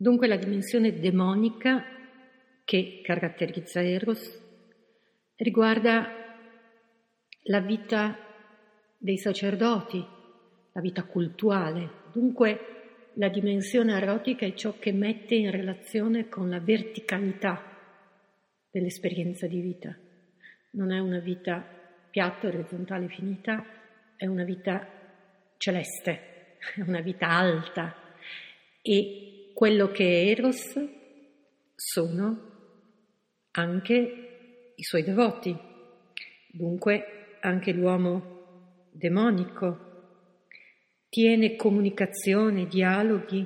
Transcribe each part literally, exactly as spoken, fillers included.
Dunque la dimensione demonica che caratterizza Eros riguarda la vita dei sacerdoti, la vita cultuale. Dunque la dimensione erotica è ciò che mette in relazione con la verticalità dell'esperienza di vita. Non è una vita piatta, orizzontale, finita, è una vita celeste, è una vita alta. E quello che è Eros sono anche i suoi devoti, dunque anche l'uomo demonico tiene comunicazione, dialoghi,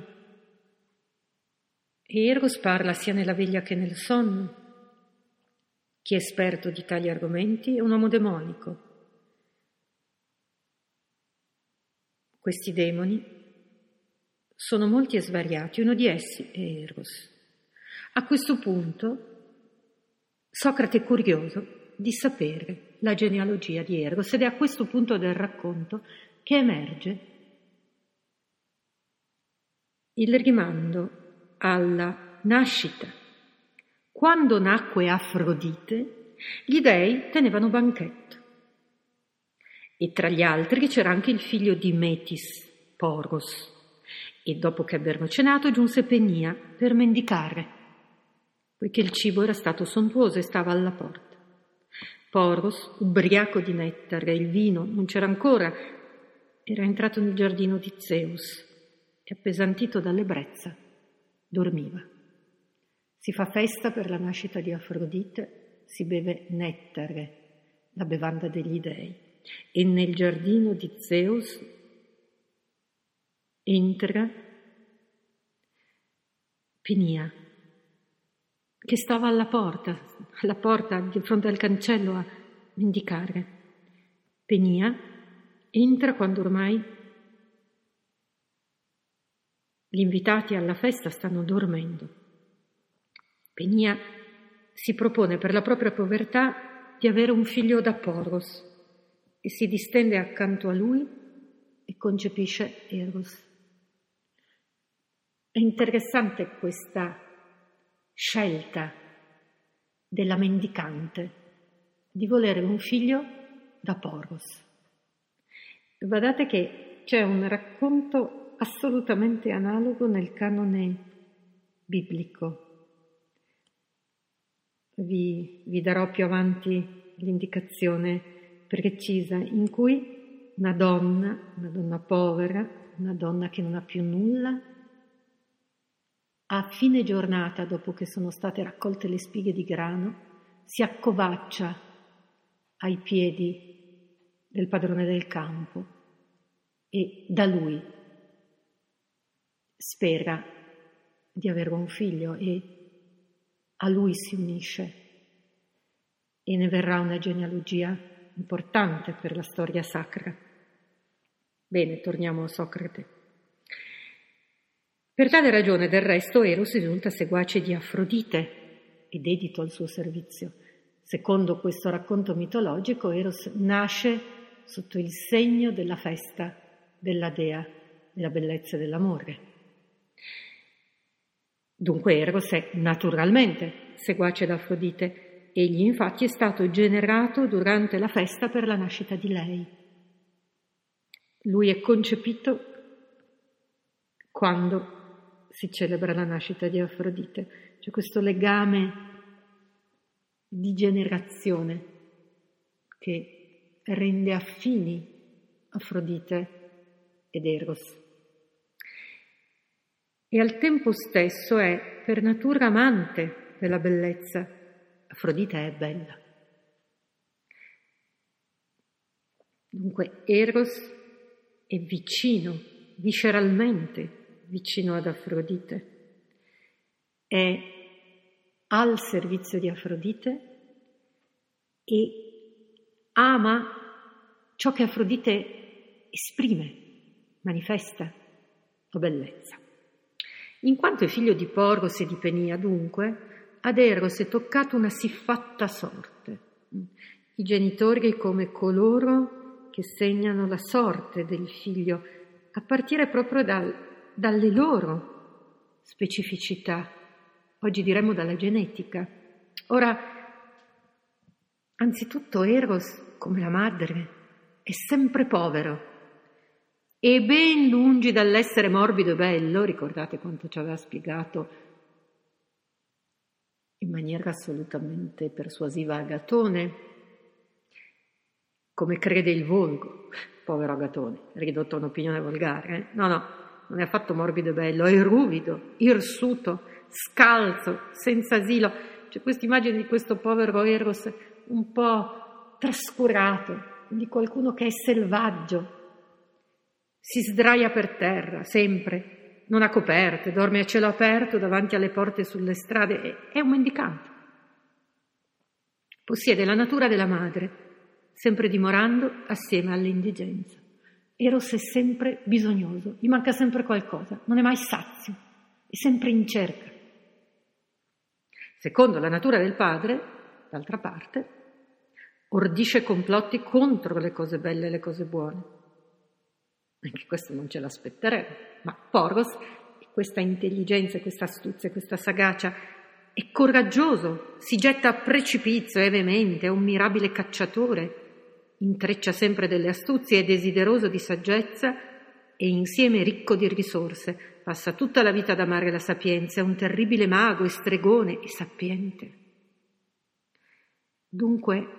e Eros parla sia nella veglia che nel sonno. Chi è esperto di tali argomenti è un uomo demonico. Questi demoni sono molti e svariati, uno di essi è Eros. A questo punto Socrate è curioso di sapere la genealogia di Eros ed è a questo punto del racconto che emerge il rimando alla nascita. Quando nacque Afrodite, gli dei tenevano banchetto e tra gli altri c'era anche il figlio di Metis, Poros, e dopo che ebbero cenato giunse Penia per mendicare, poiché il cibo era stato sontuoso e stava alla porta. Poros, ubriaco di nettare, il vino non c'era ancora, era entrato nel giardino di Zeus e, appesantito dall'ebbrezza, dormiva. Si fa festa per la nascita di Afrodite, si beve nettare, la bevanda degli dei, e nel giardino di Zeus entra Penia, che stava alla porta, alla porta di fronte al cancello a mendicare. Penia entra quando ormai gli invitati alla festa stanno dormendo. Penia si propone per la propria povertà di avere un figlio da Poros e si distende accanto a lui e concepisce Eros. È interessante questa scelta della mendicante di volere un figlio da Poros. Guardate che c'è un racconto assolutamente analogo nel canone biblico. Vi, vi darò più avanti l'indicazione precisa in cui una donna, una donna povera, una donna che non ha più nulla, a fine giornata, dopo che sono state raccolte le spighe di grano, si accovaccia ai piedi del padrone del campo e da lui spera di avere un figlio e a lui si unisce e ne verrà una genealogia importante per la storia sacra. Bene, torniamo a Socrate. Per tale ragione, del resto, Eros risulta seguace di Afrodite e dedito al suo servizio. Secondo questo racconto mitologico, Eros nasce sotto il segno della festa della dea della bellezza e dell'amore. Dunque Eros è naturalmente seguace d'Afrodite, egli infatti è stato generato durante la festa per la nascita di lei. Lui è concepito quando si celebra la nascita di Afrodite. C'è questo legame di generazione che rende affini Afrodite ed Eros. E al tempo stesso è per natura amante della bellezza. Afrodite è bella. Dunque Eros è vicino, visceralmente vicino ad Afrodite, è al servizio di Afrodite e ama ciò che Afrodite esprime, manifesta la bellezza. In quanto è figlio di Poros e di Penia, dunque, ad Eros è toccata una siffatta sorte. I genitori come coloro che segnano la sorte del figlio, a partire proprio dal, dalle loro specificità, oggi diremmo dalla genetica. Ora, anzitutto Eros, come la madre, è sempre povero e ben lungi dall'essere morbido e bello. Ricordate quanto ci aveva spiegato in maniera assolutamente persuasiva Agatone, come crede il volgo, povero Agatone, ridotto a un'opinione volgare. Eh? No, no, non è affatto morbido e bello, è ruvido, irsuto, scalzo, senza asilo. C'è questa immagine di questo povero Eros un po' trascurato, di qualcuno che è selvaggio, si sdraia per terra, sempre, non ha coperte, dorme a cielo aperto davanti alle porte sulle strade, è un mendicante. Possiede la natura della madre, sempre dimorando assieme all'indigenza. Eros è sempre bisognoso, gli manca sempre qualcosa, non è mai sazio, è sempre in cerca. Secondo la natura del padre, d'altra parte, ordisce complotti contro le cose belle e le cose buone. Anche questo non ce l'aspetteremo, ma Poros, questa intelligenza, questa astuzia, questa sagacia, è coraggioso, si getta a precipizio, è veemente, è un mirabile cacciatore, intreccia sempre delle astuzie, è desideroso di saggezza e insieme ricco di risorse, passa tutta la vita ad amare la sapienza, è un terribile mago, è stregone e sapiente. Dunque,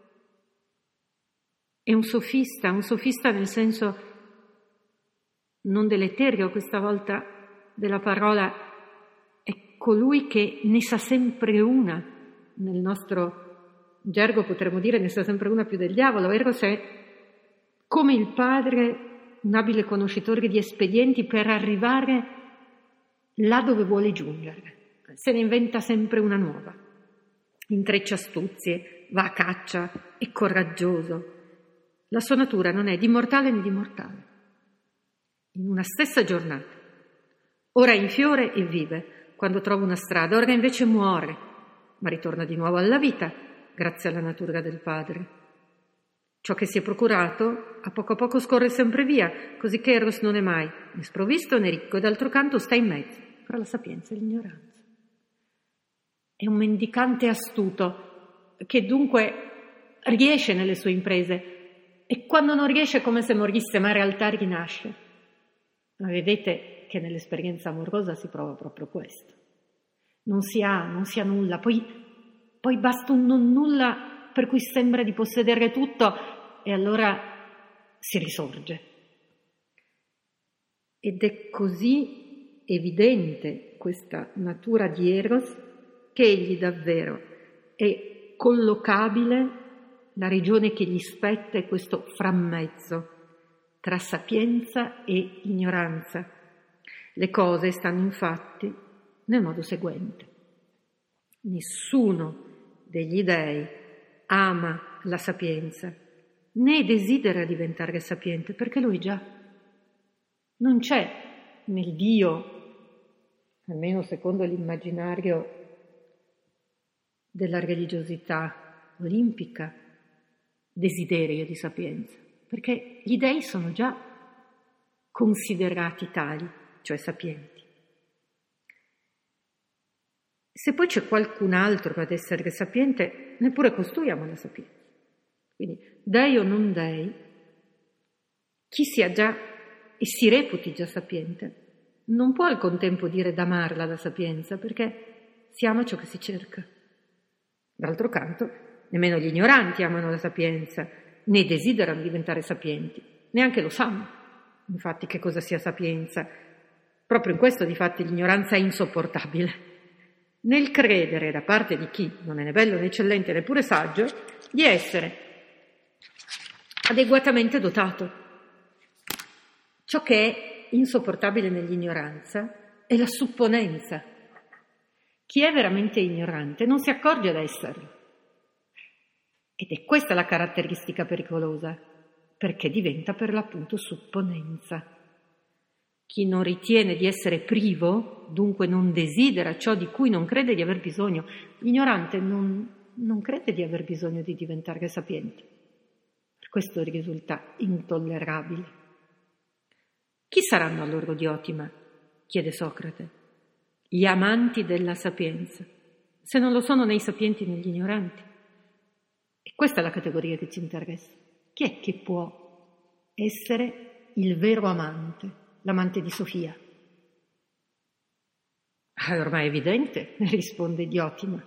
è un sofista, un sofista nel senso non deleterio questa volta della parola, è colui che ne sa sempre una, nel nostro gergo potremmo dire ne sa sempre una più del diavolo. Eros è come il padre, un abile conoscitore di espedienti per arrivare là dove vuole giungere, se ne inventa sempre una nuova, intreccia astuzie, va a caccia, è coraggioso. La sua natura non è di mortale né di mortale. In una stessa giornata, ora è in fiore e vive quando trova una strada, ora invece muore, ma ritorna di nuovo alla vita grazie alla natura del padre. Ciò che si è procurato a poco a poco scorre sempre via, così che Eros non è mai né sprovvisto né ricco e d'altro canto sta in mezzo fra la sapienza e l'ignoranza. È un mendicante astuto che dunque riesce nelle sue imprese e quando non riesce è come se morisse, ma in realtà rinasce. Ma vedete che nell'esperienza amorosa si prova proprio questo. Non si ha, non si ha nulla, poi, poi basta un non nulla per cui sembra di possedere tutto e allora si risorge. Ed è così evidente questa natura di Eros che egli davvero è collocabile, la regione che gli spetta è questo frammezzo tra sapienza e ignoranza. Le cose stanno infatti nel modo seguente. Nessuno degli dei ama la sapienza, né desidera diventare sapiente, perché lui già non c'è nel Dio, almeno secondo l'immaginario della religiosità olimpica, desiderio di sapienza, perché gli dei sono già considerati tali, cioè sapienti. Se poi c'è qualcun altro ad essere sapiente, neppure costui ama la sapienza. Quindi, dei o non dei, chi sia già e si reputi già sapiente, non può al contempo dire d'amarla la sapienza, perché si ama ciò che si cerca. D'altro canto, nemmeno gli ignoranti amano la sapienza, né desiderano diventare sapienti, neanche lo sanno, infatti, che cosa sia sapienza. Proprio in questo, difatti, l'ignoranza è insopportabile. Nel credere, da parte di chi non è né bello né eccellente neppure saggio, di essere adeguatamente dotato. Ciò che è insopportabile nell'ignoranza è la supponenza. Chi è veramente ignorante non si accorge d'esserlo. Ed è questa la caratteristica pericolosa, perché diventa per l'appunto supponenza. Chi non ritiene di essere privo, dunque non desidera ciò di cui non crede di aver bisogno. L'ignorante non, non crede di aver bisogno di diventare sapiente. Per questo risulta intollerabile. Chi saranno allora gli Otima? Chiede Socrate. gli amanti della sapienza, se non lo sono né i sapienti né gli ignoranti. E questa è la categoria che ci interessa. Chi è che può essere il vero amante, l'amante di Sofia? Ah, ormai è evidente, risponde Diotima.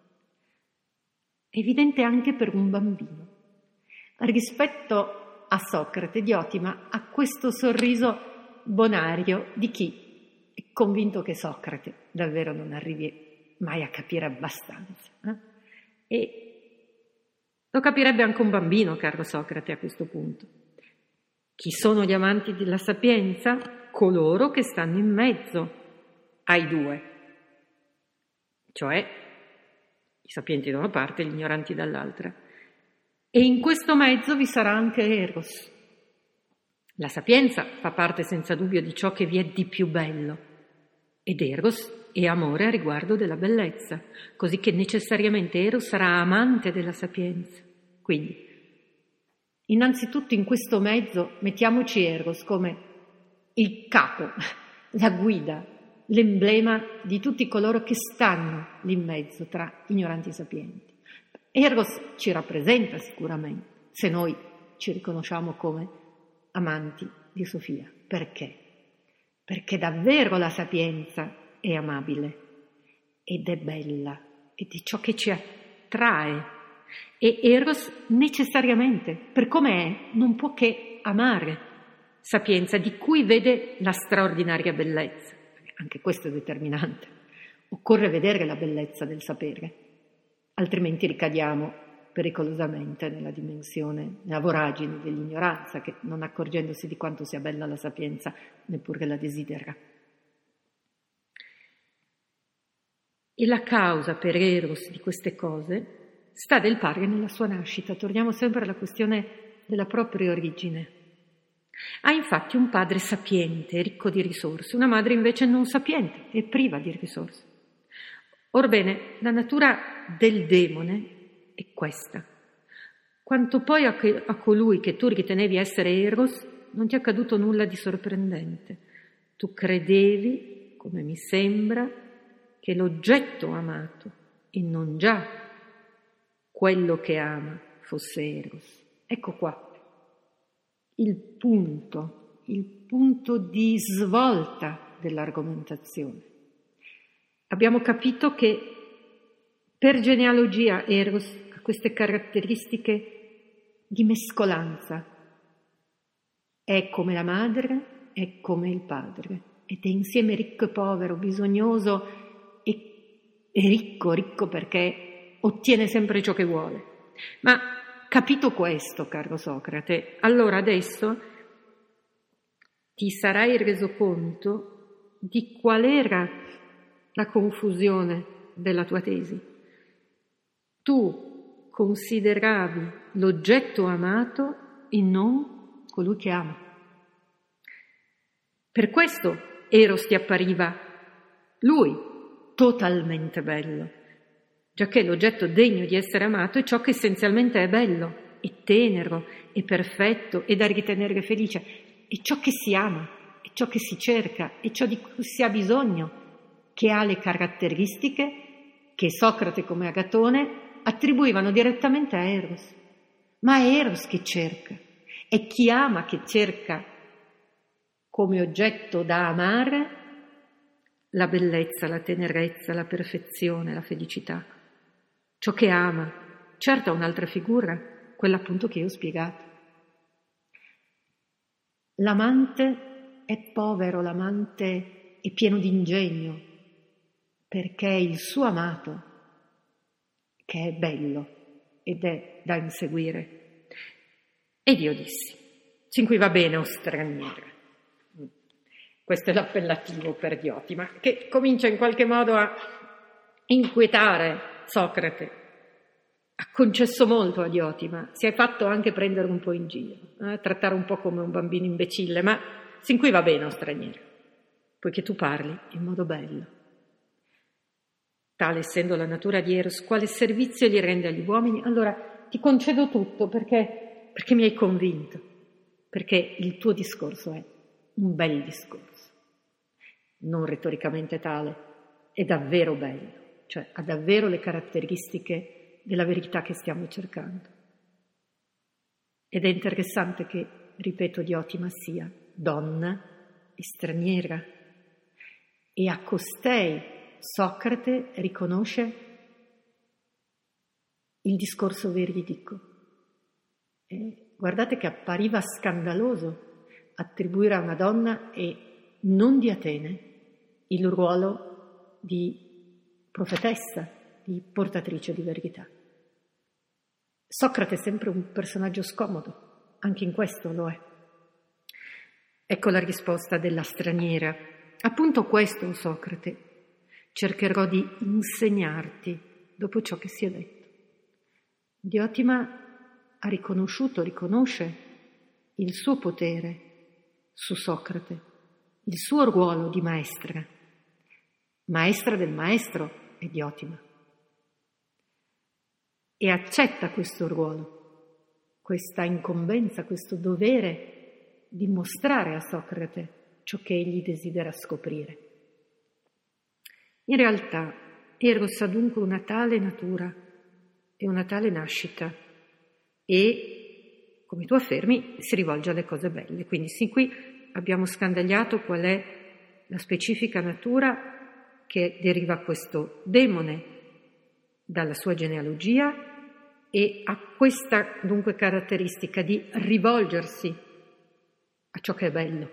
È evidente anche per un bambino. Rispetto a Socrate, Diotima ha questo sorriso bonario di chi è convinto che Socrate davvero non arrivi mai a capire abbastanza. Eh? E lo capirebbe anche un bambino, caro Socrate, a questo punto. Chi sono gli amanti della sapienza? Coloro che stanno in mezzo ai due, cioè i sapienti da una parte e gli ignoranti dall'altra. E in questo mezzo vi sarà anche Eros. La sapienza fa parte senza dubbio di ciò che vi è di più bello, ed Eros è amore a riguardo della bellezza, così che necessariamente Eros sarà amante della sapienza. Quindi, innanzitutto in questo mezzo mettiamoci Eros come il capo, la guida, l'emblema di tutti coloro che stanno lì in mezzo tra ignoranti e sapienti. Eros ci rappresenta sicuramente, se noi ci riconosciamo come amanti di Sofia. Perché? Perché davvero la sapienza è amabile ed è bella ed è ciò che ci attrae. E Eros necessariamente, per come è, non può che amare sapienza, di cui vede la straordinaria bellezza. Anche questo è determinante. Occorre vedere la bellezza del sapere, altrimenti ricadiamo pericolosamente nella dimensione, nella voragine dell'ignoranza, che non accorgendosi di quanto sia bella la sapienza, neppure la desidera. E la causa per Eros di queste cose sta del padre nella sua nascita. Torniamo sempre alla questione della propria origine. Ha infatti un padre sapiente, ricco di risorse, una madre invece non sapiente e priva di risorse. Orbene, la natura del demone è questa. Quanto poi a, che, a colui che tu ritenevi essere Eros, non ti è accaduto nulla di sorprendente. Tu credevi, come mi sembra, che l'oggetto amato e non già quello che ama fosse Eros. Ecco qua il punto, il punto di svolta dell'argomentazione. Abbiamo capito che per genealogia Eros ha queste caratteristiche di mescolanza. È come la madre, è come il padre, ed è insieme ricco e povero, bisognoso e, e ricco, ricco perché ottiene sempre ciò che vuole. Ma capito questo, caro Socrate, allora adesso ti sarai reso conto di qual era la confusione della tua tesi. Tu consideravi l'oggetto amato e non colui che ama. Per questo Eros ti appariva lui totalmente bello, giacché l'oggetto degno di essere amato è ciò che essenzialmente è bello, è tenero, è perfetto, è da ritenere felice, è ciò che si ama, è ciò che si cerca, è ciò di cui si ha bisogno, che ha le caratteristiche che Socrate come Agatone attribuivano direttamente a Eros. Ma è Eros che cerca, è chi ama che cerca come oggetto da amare la bellezza, la tenerezza, la perfezione, la felicità. Ciò che ama, certo ha un'altra figura, quella appunto che io ho spiegato. L'amante è povero, l'amante è pieno di ingegno, perché è il suo amato che è bello ed è da inseguire. Ed io dissi, sin qui va bene, o straniera. Questo è l'appellativo per Diotima, che comincia in qualche modo a inquietare Socrate. Ha concesso molto a Diotima, si è fatto anche prendere un po' in giro, eh, trattare un po' come un bambino imbecille, ma sin qui va bene, o straniera, poiché tu parli in modo bello. Tale essendo la natura di Eros, quale servizio gli rende agli uomini? Allora ti concedo tutto perché, perché mi hai convinto, perché il tuo discorso è un bel discorso, non retoricamente tale, è davvero bello, cioè ha davvero le caratteristiche della verità che stiamo cercando. Ed è interessante che, ripeto, Diotima sia donna e straniera, e a costei Socrate riconosce il discorso veridico. E guardate che appariva scandaloso attribuire a una donna, e non di Atene, il ruolo di profetessa, di portatrice di verità. Socrate è sempre un personaggio scomodo, anche in questo lo è. Ecco la risposta della straniera. Appunto questo, o Socrate, cercherò di insegnarti dopo ciò che si è detto. Diotima ha riconosciuto, riconosce il suo potere su Socrate, il suo ruolo di maestra. Maestra del maestro è Diotima. E accetta questo ruolo, questa incombenza, questo dovere di mostrare a Socrate ciò che egli desidera scoprire. In realtà Eros ha dunque una tale natura e una tale nascita e, come tu affermi, si rivolge alle cose belle. Quindi sin qui abbiamo scandagliato qual è la specifica natura che deriva questo demone dalla sua genealogia e ha questa dunque caratteristica di rivolgersi a ciò che è bello.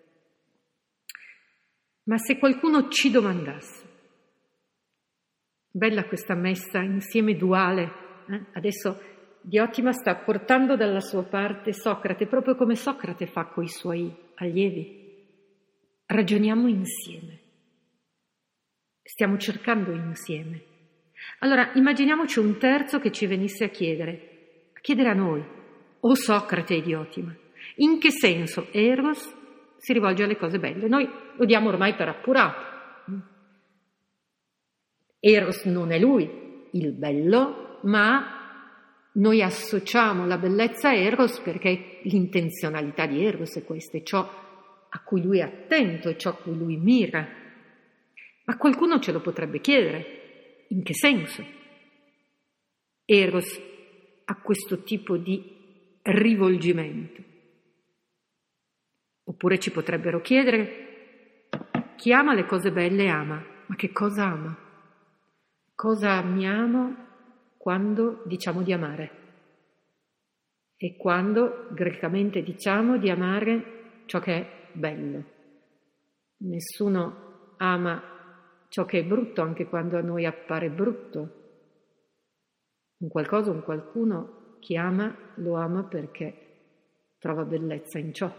Ma se qualcuno ci domandasse, bella questa messa insieme duale, eh? Adesso Diotima sta portando dalla sua parte Socrate, proprio come Socrate fa coi suoi allievi. Ragioniamo insieme, stiamo cercando insieme. Allora immaginiamoci un terzo che ci venisse a chiedere, a chiedere a noi, o Socrate e Diotima, in che senso Eros si rivolge alle cose belle? Noi lo diamo ormai per appurato. Eros non è lui il bello, ma noi associamo la bellezza a Eros perché l'intenzionalità di Eros è questa, è ciò a cui lui è attento, è ciò a cui lui mira. Ma qualcuno ce lo potrebbe chiedere. In che senso Eros ha questo tipo di rivolgimento? Oppure ci potrebbero chiedere: chi ama le cose belle ama, ma che cosa ama? Cosa amiamo quando diciamo di amare? E quando grecamente diciamo di amare ciò che è bello. Nessuno ama ciò che è brutto, anche quando a noi appare brutto. Un qualcosa, un qualcuno, chi ama lo ama perché trova bellezza in ciò.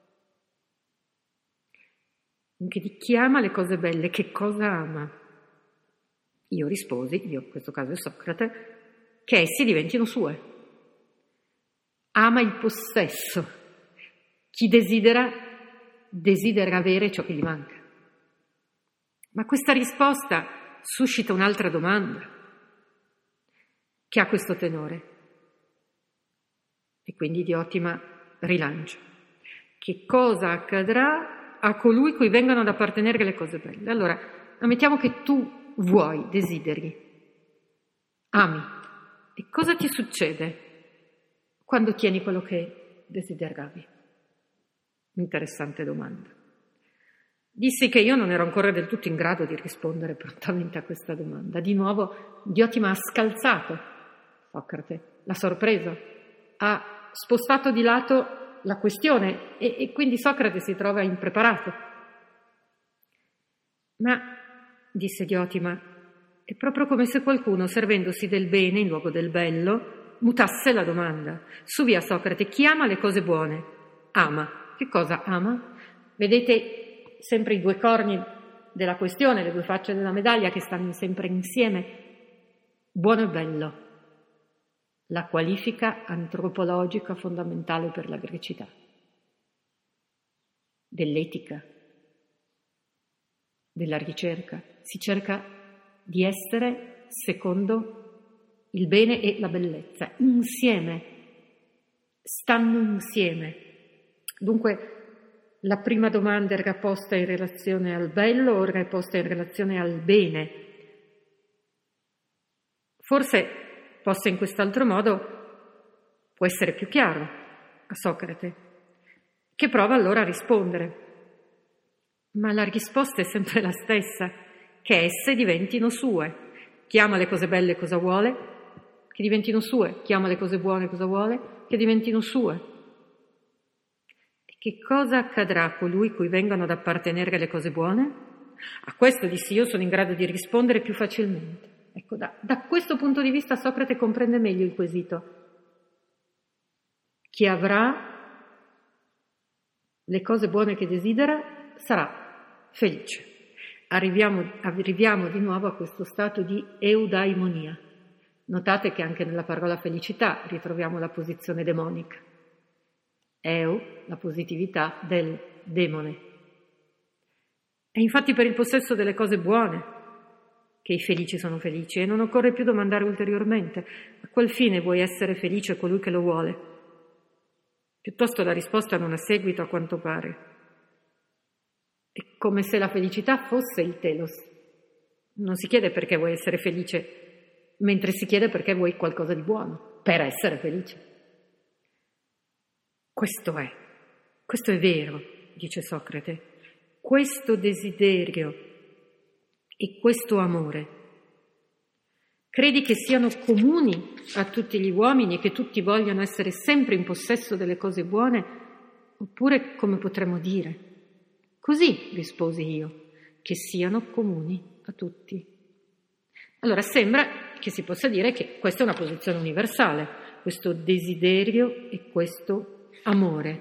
Anche di chi ama le cose belle, che cosa ama? Io risposi, io in questo caso è Socrate, che essi diventino sue. Ama il possesso. Chi desidera, desidera avere ciò che gli manca. Ma questa risposta suscita un'altra domanda che ha questo tenore. E quindi Diotima rilancia. Che cosa accadrà a colui cui vengono ad appartenere le cose belle? Allora, ammettiamo che tu vuoi, desideri, ami. E cosa ti succede quando ottieni quello che desideravi? Interessante domanda. Dissi che io non ero ancora del tutto in grado di rispondere prontamente a questa domanda. Di nuovo Diotima ha scalzato Socrate, l'ha sorpreso, ha spostato di lato la questione e, e quindi Socrate si trova impreparato. Ma, disse Diotima, è proprio come se qualcuno, servendosi del bene in luogo del bello, mutasse la domanda. Su via Socrate, chi ama le cose buone? Ama. Che cosa ama? Vedete sempre i due corni della questione, le due facce della medaglia che stanno sempre insieme. Buono e bello. La qualifica antropologica fondamentale per la grecità. Dell'etica. Della ricerca. Si cerca di essere secondo il bene e la bellezza, insieme, stanno insieme. Dunque la prima domanda era posta in relazione al bello, ora è posta in relazione al bene. Forse, posta in quest'altro modo, può essere più chiaro a Socrate, che prova allora a rispondere. Ma la risposta è sempre la stessa, che esse diventino sue. Chiama le cose belle cosa vuole, che diventino sue. Chiama le cose buone cosa vuole, che diventino sue. E che cosa accadrà a colui cui vengano ad appartenere le cose buone? A questo dissi io sono in grado di rispondere più facilmente. Ecco, da, da questo punto di vista Socrate comprende meglio il quesito. Chi avrà le cose buone che desidera sarà felice. Arriviamo, arriviamo di nuovo a questo stato di eudaimonia. Notate che anche nella parola felicità ritroviamo la posizione demonica. Eu, la positività del demone. È infatti per il possesso delle cose buone che i felici sono felici e non occorre più domandare ulteriormente a qual fine vuoi essere felice colui che lo vuole. Piuttosto la risposta non ha seguito a quanto pare. È come se la felicità fosse il telos. Non si chiede perché vuoi essere felice, mentre si chiede perché vuoi qualcosa di buono, per essere felice. Questo è, questo è vero, dice Socrate, questo desiderio e questo amore. Credi che siano comuni a tutti gli uomini e che tutti vogliano essere sempre in possesso delle cose buone? Oppure, come potremmo dire? Così, risposi io, che siano comuni a tutti. Allora sembra che si possa dire che questa è una posizione universale, questo desiderio e questo amore.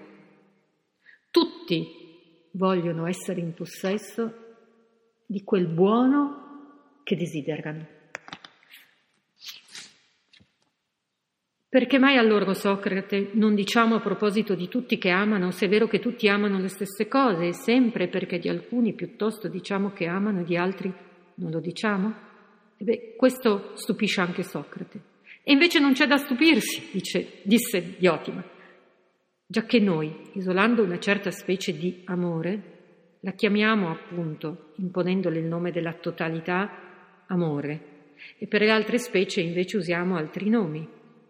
Tutti vogliono essere in possesso di quel buono che desiderano. Perché mai allora, Socrate, non diciamo a proposito di tutti che amano, se è vero che tutti amano le stesse cose, e sempre perché di alcuni piuttosto diciamo che amano e di altri non lo diciamo? E beh, questo stupisce anche Socrate. E invece non c'è da stupirsi, dice, disse Diotima, giacché noi, isolando una certa specie di amore, la chiamiamo appunto, imponendole il nome della totalità, amore, e per le altre specie invece usiamo altri nomi.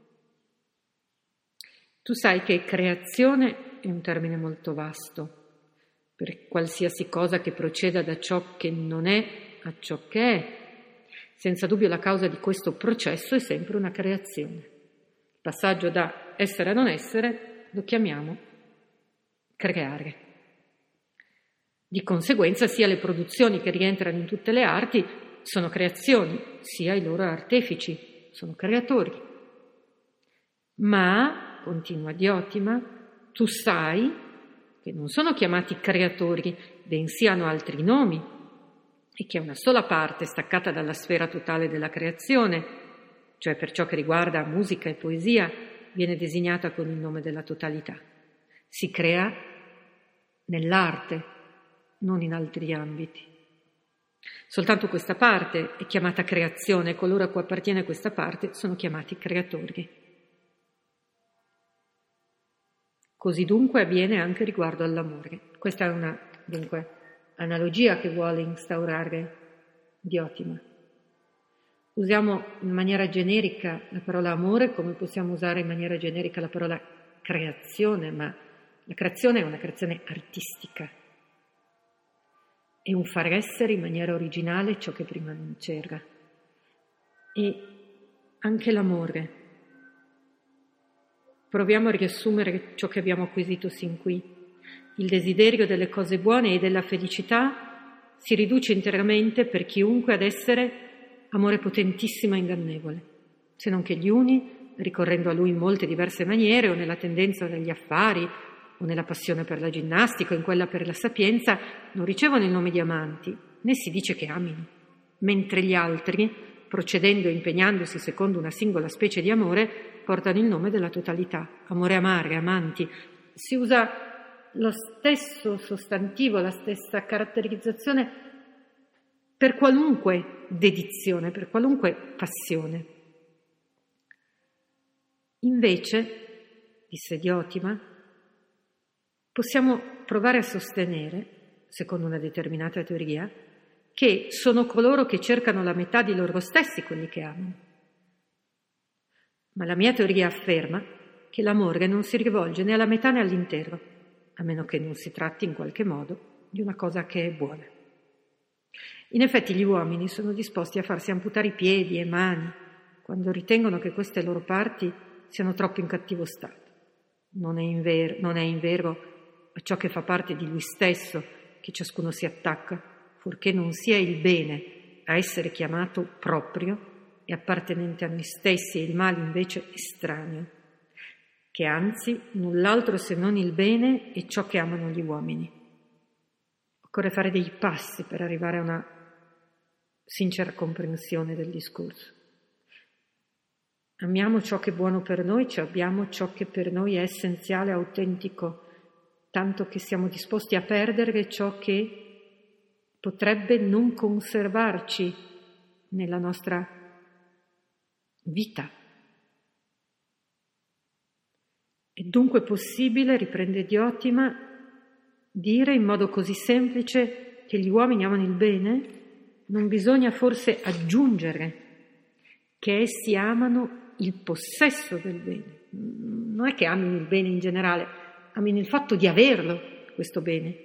Tu sai che creazione è un termine molto vasto, per qualsiasi cosa che proceda da ciò che non è a ciò che è. Senza dubbio la causa di questo processo è sempre una creazione. Il passaggio da essere a non essere lo chiamiamo creare. Di conseguenza sia le produzioni che rientrano in tutte le arti sono creazioni, sia i loro artefici sono creatori. Ma, continua Diotima, tu sai che non sono chiamati creatori, bensì hanno altri nomi, e che una sola parte staccata dalla sfera totale della creazione, cioè per ciò che riguarda musica e poesia, viene designata con il nome della totalità. Si crea nell'arte, non in altri ambiti. Soltanto questa parte è chiamata creazione, e coloro a cui appartiene questa parte sono chiamati creatori. Così dunque avviene anche riguardo all'amore. Questa è una, dunque, analogia che vuole instaurare Diotima. Usiamo in maniera generica la parola amore come possiamo usare in maniera generica la parola creazione, ma la creazione è una creazione artistica. È un far essere in maniera originale ciò che prima non c'era. E anche l'amore. Proviamo a riassumere ciò che abbiamo acquisito sin qui. Il desiderio delle cose buone e della felicità si riduce interamente per chiunque ad essere amore potentissimo e ingannevole, se non che gli uni, ricorrendo a lui in molte diverse maniere, o nella tendenza degli affari, o nella passione per la ginnastica, o in quella per la sapienza, non ricevono il nome di amanti, né si dice che amino, mentre gli altri, procedendo e impegnandosi secondo una singola specie di amore, portano il nome della totalità, amore amare, amanti. Si usa lo stesso sostantivo, la stessa caratterizzazione per qualunque dedizione, per qualunque passione. Invece, disse Diotima, possiamo provare a sostenere, secondo una determinata teoria, che sono coloro che cercano la metà di loro stessi quelli che amano. Ma la mia teoria afferma che l'amore non si rivolge né alla metà né all'intero, a meno che non si tratti in qualche modo di una cosa che è buona. In effetti gli uomini sono disposti a farsi amputare i piedi e mani quando ritengono che queste loro parti siano troppo in cattivo stato. Non è invero, non è invero a ciò che fa parte di lui stesso che ciascuno si attacca, purché non sia il bene a essere chiamato proprio e appartenente a noi stessi e il male invece estraneo, che anzi null'altro se non il bene è ciò che amano gli uomini. Occorre fare dei passi per arrivare a una sincera comprensione del discorso. Amiamo ciò che è buono per noi, cioè abbiamo ciò che per noi è essenziale, autentico, tanto che siamo disposti a perdere ciò che potrebbe non conservarci nella nostra vita. È dunque possibile, riprende Diotima, dire in modo così semplice che gli uomini amano il bene? Non bisogna forse aggiungere che essi amano il possesso del bene. Non è che amino il bene in generale, amino il fatto di averlo, questo bene.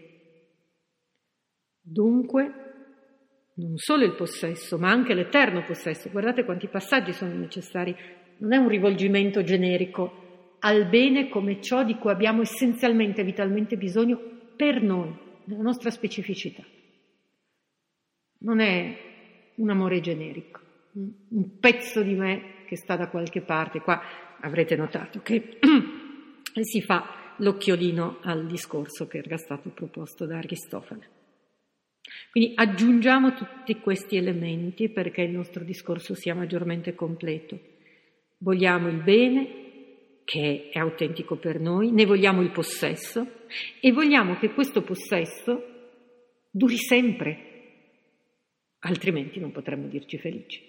Dunque, non solo il possesso, ma anche l'eterno possesso. Guardate quanti passaggi sono necessari. Non è un rivolgimento generico al bene come ciò di cui abbiamo essenzialmente, vitalmente bisogno per noi, nella nostra specificità. Non è un amore generico, un pezzo di me che sta da qualche parte. Qua avrete notato che si fa l'occhiolino al discorso che era stato proposto da Aristofane. Quindi aggiungiamo tutti questi elementi perché il nostro discorso sia maggiormente completo. Vogliamo il bene, che è autentico per noi, ne vogliamo il possesso e vogliamo che questo possesso duri sempre, altrimenti non potremmo dirci felici.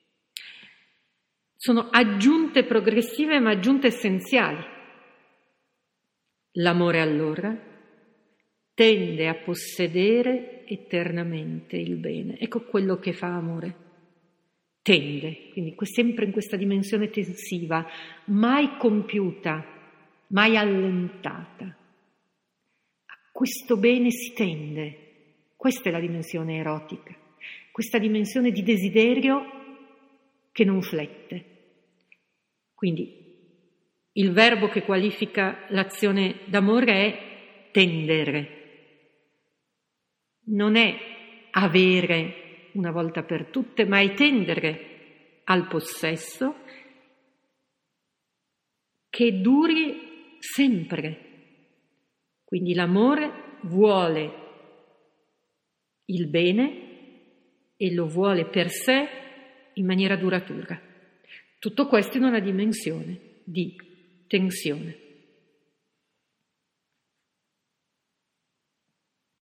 Sono aggiunte progressive ma aggiunte essenziali. L'amore allora tende a possedere eternamente il bene. Ecco quello che fa amore. Tende, quindi sempre in questa dimensione tensiva, mai compiuta, mai allentata. A questo bene si tende. Questa è la dimensione erotica, questa dimensione di desiderio che non flette. Quindi il verbo che qualifica l'azione d'amore è tendere. Non è avere una volta per tutte, ma è tendere al possesso che duri sempre. Quindi l'amore vuole il bene e lo vuole per sé in maniera duratura. Tutto questo in una dimensione di tensione.